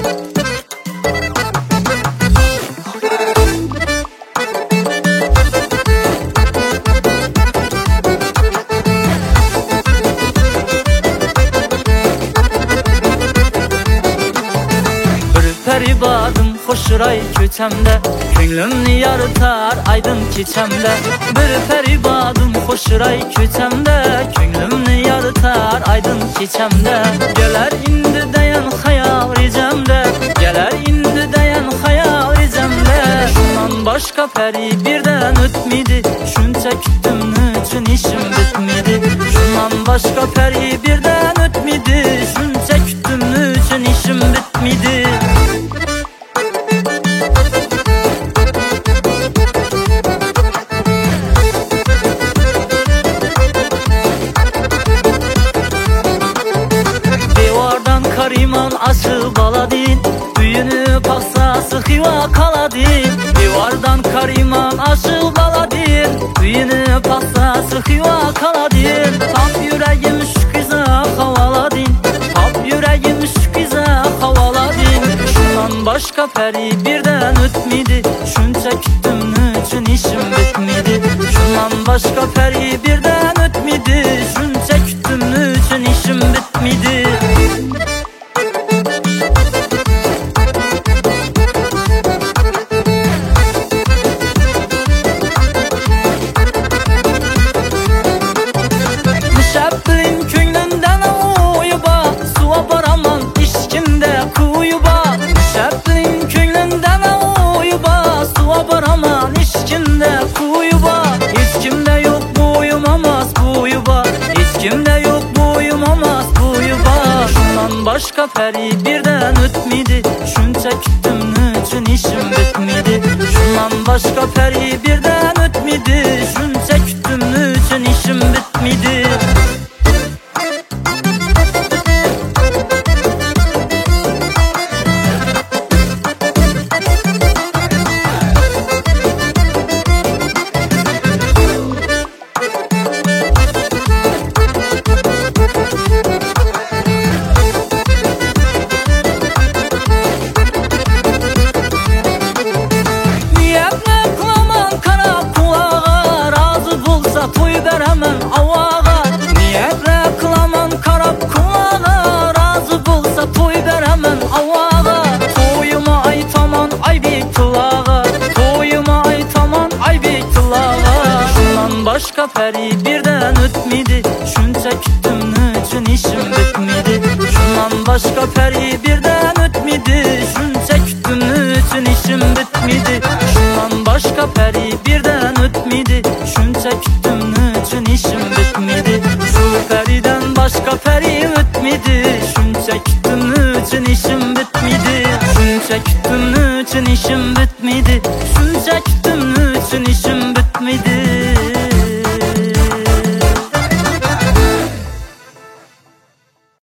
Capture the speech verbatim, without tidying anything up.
Peribadım hoşuray köçemde, könglimni yaritar aydın keçemde. Bir peribadım hoşuray köçemde, könglimni yaritar aydın keçemde. Geler indi dayan hayal rejemde, geler indi dayan hayal rejemde. Şundan başka peri birden ötmedi, şuncha küttüm üçün işim bitmedi. Şundan başka peri birden ötmedi, şuncha küttüm üçün işim bitmedi. Kariman aşı baladin, düğünü paksası hiva kaladin. Divardan kariman aşı baladin, düğünü paksası hiva kaladin. Tap yüreğim şükiza havaladin, tap yüreğim şükiza havaladin. Şundan başka peri birden ötmedi, şuncha küttüm üçün işim bitmedi. Şundan başka peri birden ötmedi, şuncha küttüm üçün işim bitmedi. Başka peri birden ötmedi, şuncha küttüm üçün işim bitmedi. Şundan başka peri birden ötmedi, şuncha küttüm üçün işim bitmedi. Başka peri birden ötmedi, şuncha küttüm üçün işim bitmedi. Şundan başka peri birden ötmedi, şuncha küttüm üçün işim bitmedi. Şundan başka peri birden ötmedi, şuncha küttüm üçün işim bitmedi. Şu periden başka peri ötmedi, şuncha küttüm üçün işim bitmedi. Şuncha küttüm üçün işim bitmedi, şuncha küttüm üçün işim bitmedi.